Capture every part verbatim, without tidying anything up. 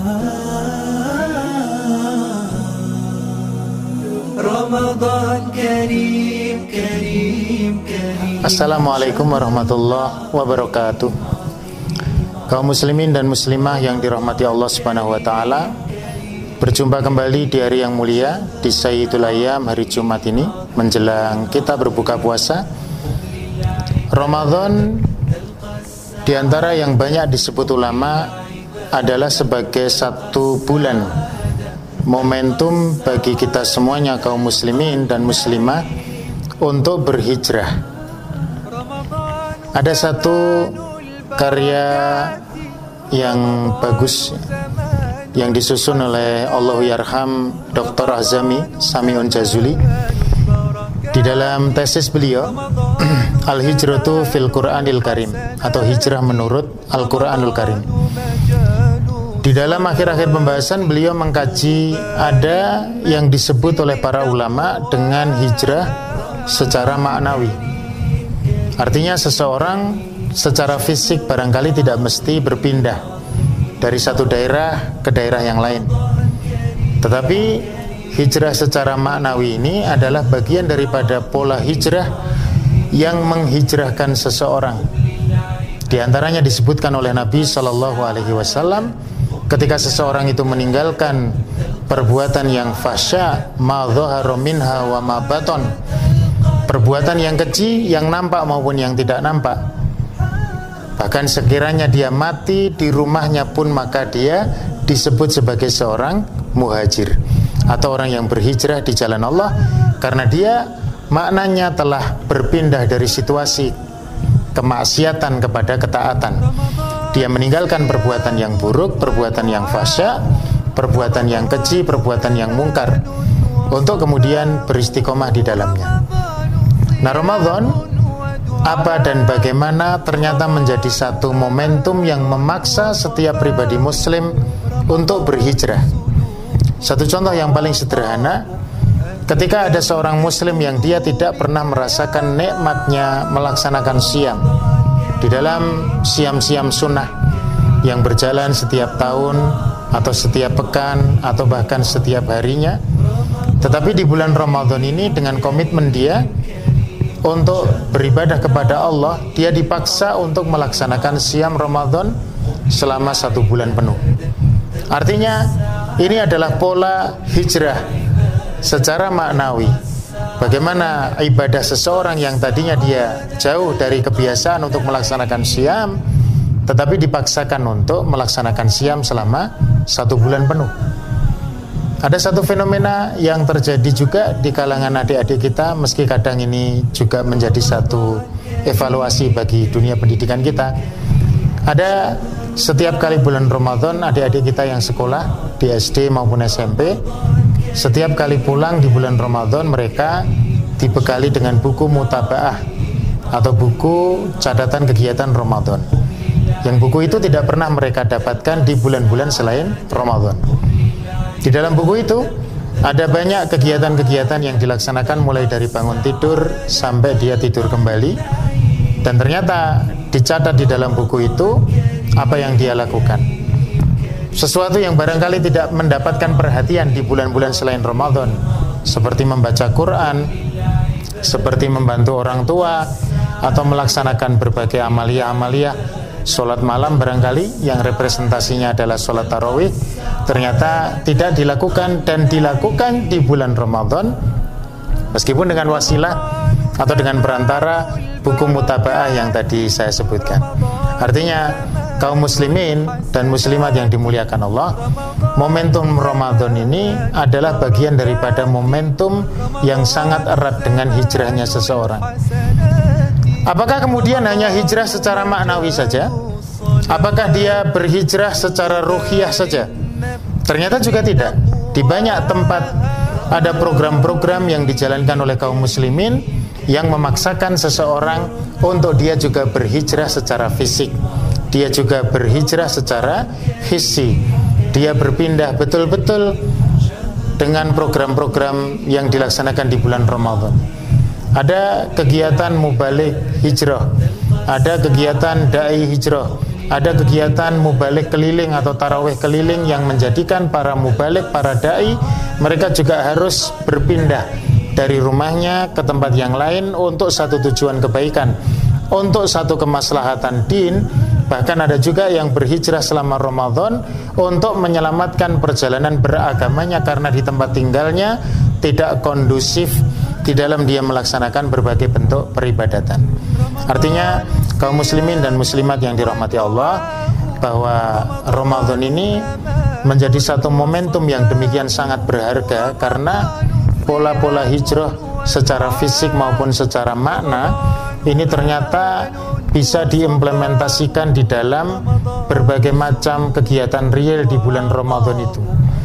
Assalamualaikum warahmatullahi wabarakatuh. Kaum muslimin dan muslimah yang dirahmati Allah Subhanahu wa taala, berjumpa kembali di hari yang mulia di Sayyidul Ayyam, hari Jumat ini menjelang kita berbuka puasa. Ramadan di antara yang banyak disebut ulama adalah sebagai satu bulan momentum bagi kita semuanya kaum muslimin dan muslimah untuk berhijrah. Ada satu karya yang bagus yang disusun oleh Allahyarham Doktor Azami Samiun Jazuli di dalam tesis beliau Al-Hijratu fil Qur'anil Karim, atau hijrah menurut Al-Qur'anul Karim. Di dalam akhir-akhir pembahasan beliau mengkaji ada yang disebut oleh para ulama dengan hijrah secara maknawi. Artinya seseorang secara fisik barangkali tidak mesti berpindah dari satu daerah ke daerah yang lain. Tetapi hijrah secara maknawi ini adalah bagian daripada pola hijrah yang menghijrahkan seseorang. Di antaranya disebutkan oleh Nabi Shallallahu Alaihi Wasallam ketika seseorang itu meninggalkan perbuatan yang fahsya, ma dhahara minha wa ma baton, perbuatan yang keji, yang nampak maupun yang tidak nampak. Bahkan sekiranya dia mati di rumahnya pun, maka dia disebut sebagai seorang muhajir atau orang yang berhijrah di jalan Allah, karena dia maknanya telah berpindah dari situasi kemaksiatan kepada ketaatan. Dia meninggalkan perbuatan yang buruk, perbuatan yang fahsya, perbuatan yang keji, perbuatan yang mungkar, untuk kemudian beristiqomah di dalamnya. Nah, Ramadan apa dan bagaimana ternyata menjadi satu momentum yang memaksa setiap pribadi muslim untuk berhijrah. Satu contoh yang paling sederhana, ketika ada seorang muslim yang dia tidak pernah merasakan nikmatnya melaksanakan siam di dalam siam-siam sunnah yang berjalan setiap tahun atau setiap pekan atau bahkan setiap harinya, tetapi di bulan Ramadan ini dengan komitmen dia untuk beribadah kepada Allah, dia dipaksa untuk melaksanakan siam Ramadan selama satu bulan penuh. Artinya ini adalah pola hijrah secara maknawi. Bagaimana ibadah seseorang yang tadinya dia jauh dari kebiasaan untuk melaksanakan siam, tetapi dipaksakan untuk melaksanakan siam selama satu bulan penuh. Ada satu fenomena yang terjadi juga di kalangan adik-adik kita, meski kadang ini juga menjadi satu evaluasi bagi dunia pendidikan kita. Ada setiap kali bulan Ramadan, adik-adik kita yang sekolah di S D maupun S M P, setiap kali pulang di bulan Ramadan mereka dibekali dengan buku mutabaah atau buku catatan kegiatan Ramadan. Yang buku itu tidak pernah mereka dapatkan di bulan-bulan selain Ramadan. Di dalam buku itu ada banyak kegiatan-kegiatan yang dilaksanakan mulai dari bangun tidur sampai dia tidur kembali, dan ternyata dicatat di dalam buku itu apa yang dia lakukan. Sesuatu yang barangkali tidak mendapatkan perhatian di bulan-bulan selain Ramadan, seperti membaca Quran, seperti membantu orang tua, atau melaksanakan berbagai amalia-amalia, sholat malam barangkali yang representasinya adalah sholat tarawih, ternyata tidak dilakukan dan dilakukan di bulan Ramadan, meskipun dengan wasilah atau dengan perantara buku mutabaah yang tadi saya sebutkan. Artinya kaum muslimin dan muslimat yang dimuliakan Allah, momentum Ramadan ini adalah bagian daripada momentum yang sangat erat dengan hijrahnya seseorang. Apakah kemudian hanya hijrah secara maknawi saja? Apakah dia berhijrah secara ruhiyah saja? Ternyata juga tidak. Di banyak tempat ada program-program yang dijalankan oleh kaum muslimin yang memaksakan seseorang untuk dia juga berhijrah secara fisik, dia juga berhijrah secara hissi, dia berpindah betul-betul dengan program-program yang dilaksanakan di bulan Ramadan. Ada kegiatan mubalik hijrah, ada kegiatan da'i hijrah, ada kegiatan mubalik keliling atau tarawih keliling yang menjadikan para mubalik, para da'i, mereka juga harus berpindah dari rumahnya ke tempat yang lain untuk satu tujuan kebaikan, untuk satu kemaslahatan din. Bahkan ada juga yang berhijrah selama Ramadan untuk menyelamatkan perjalanan beragamanya karena di tempat tinggalnya tidak kondusif di dalam dia melaksanakan berbagai bentuk peribadatan. Artinya kaum muslimin dan muslimat yang dirahmati Allah, bahwa Ramadan ini menjadi satu momentum yang demikian sangat berharga karena pola-pola hijrah secara fisik maupun secara makna ini ternyata bisa diimplementasikan di dalam berbagai macam kegiatan real di bulan Ramadan itu.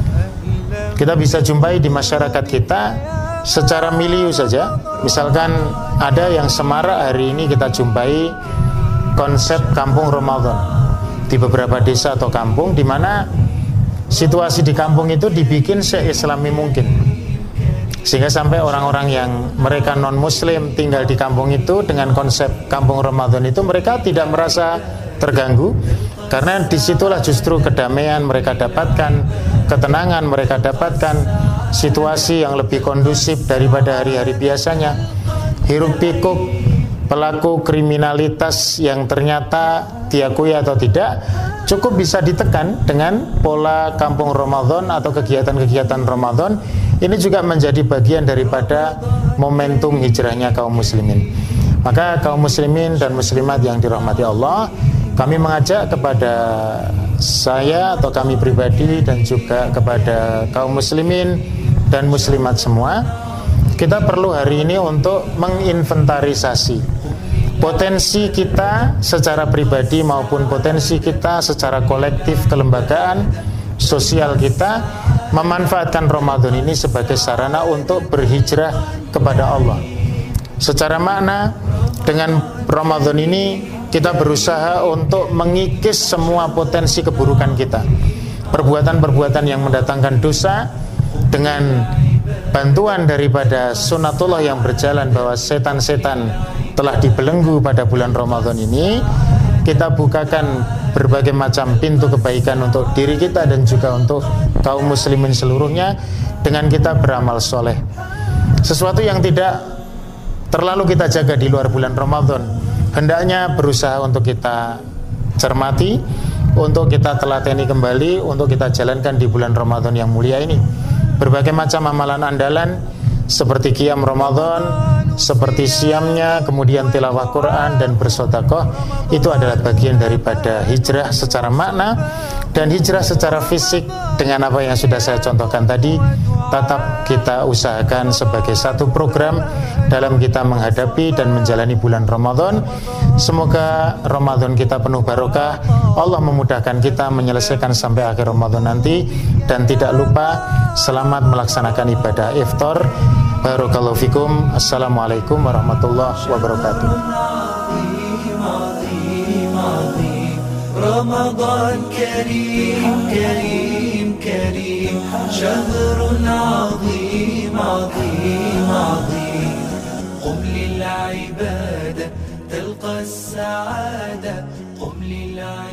Kita bisa jumpai di masyarakat kita secara milieu saja. Misalkan ada yang semarak hari ini kita jumpai konsep kampung Ramadan di beberapa desa atau kampung, di mana situasi di kampung itu dibikin se-islami mungkin, sehingga sampai orang-orang yang mereka non muslim tinggal di kampung itu dengan konsep kampung Ramadan itu mereka tidak merasa terganggu, karena disitulah justru kedamaian mereka dapatkan, ketenangan mereka dapatkan, situasi yang lebih kondusif daripada hari-hari biasanya. Hiruk pikuk pelaku kriminalitas yang ternyata diakui atau tidak cukup bisa ditekan dengan pola kampung Ramadan atau kegiatan-kegiatan Ramadan. Ini juga menjadi bagian daripada momentum hijrahnya kaum muslimin. Maka kaum muslimin dan muslimat yang dirahmati Allah, kami mengajak kepada saya atau kami pribadi dan juga kepada kaum muslimin dan muslimat semua, kita perlu hari ini untuk menginventarisasi potensi kita secara pribadi maupun potensi kita secara kolektif kelembagaan sosial kita, memanfaatkan Ramadan ini sebagai sarana untuk berhijrah kepada Allah. Secara makna, dengan Ramadan ini kita berusaha untuk mengikis semua potensi keburukan kita, perbuatan-perbuatan yang mendatangkan dosa. Dengan bantuan daripada sunatullah yang berjalan bahwa setan-setan telah dibelenggu pada bulan Ramadan ini, kita bukakan berbagai macam pintu kebaikan untuk diri kita dan juga untuk kaum muslimin seluruhnya dengan kita beramal soleh. Sesuatu yang tidak terlalu kita jaga di luar bulan Ramadan, hendaknya berusaha untuk kita cermati, untuk kita telateni kembali, untuk kita jalankan di bulan Ramadan yang mulia ini. Berbagai macam amalan andalan seperti qiyam Ramadan, seperti siamnya, kemudian tilawah Quran dan bersedekah, itu adalah bagian daripada hijrah secara makna. Dan hijrah secara fisik dengan apa yang sudah saya contohkan tadi, tetap kita usahakan sebagai satu program dalam kita menghadapi dan menjalani bulan Ramadan. Semoga Ramadan kita penuh barokah, Allah memudahkan kita menyelesaikan sampai akhir Ramadan nanti, dan tidak lupa selamat melaksanakan ibadah iftar. Barakallahu fikum. Assalamualaikum warahmatullahi wabarakatuh. رمضان كريم كريم كريم شهر عظيم عظيم عظيم قم للعبادة تلقى السعادة قم للعبادة